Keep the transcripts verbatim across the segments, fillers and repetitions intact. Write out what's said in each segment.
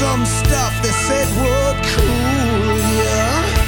some stuff they said would cool ya,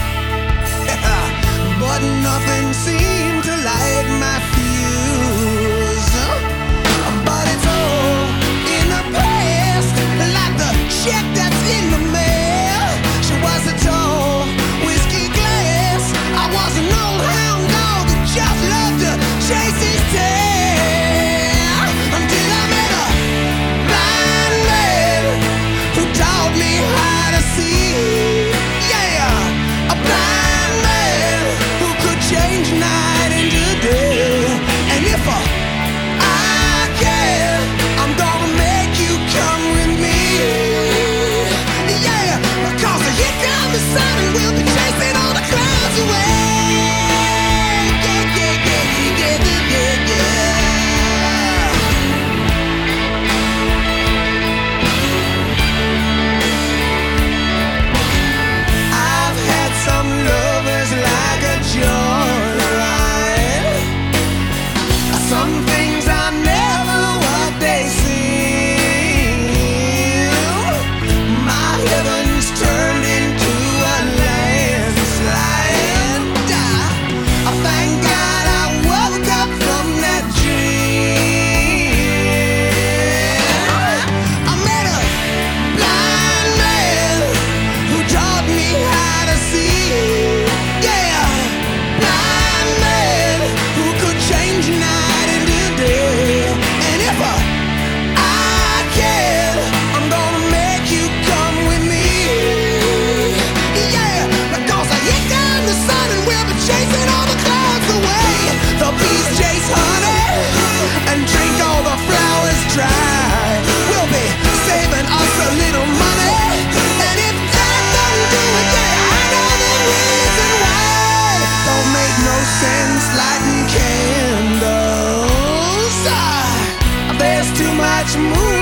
but nothing seemed to light my fuse. But it's all in the past, like the check that's in the mail. She was a tall whiskey glass. I was an old hound dog that just loved to chase his tail, until I met a blind man who taught me how to see. Yeah, a blind man who could change night into day. And if I, I can, I'm gonna make you come with me. Yeah, because here comes the sun and we'll be chasing all the clouds away. Yeah, yeah, yeah, yeah, yeah, yeah, yeah. I've had some lovers like a joyride. Some things are never what they seem. My heaven's turned into a landslide. I thank God I woke up from that dream. I met a blind man who taught me how to see. Yeah, blind man who could change night into day. And if I, I can, I'm gonna make you come with me. Yeah, because here comes the sun and we'll be chasing all the clouds away. The bees chase honey and drink all the flowers dry. We'll be saving us a little money, and if that doesn't do it, yeah, I know the reason why. Don't make no sense lighting candles. Ah, there's too much moon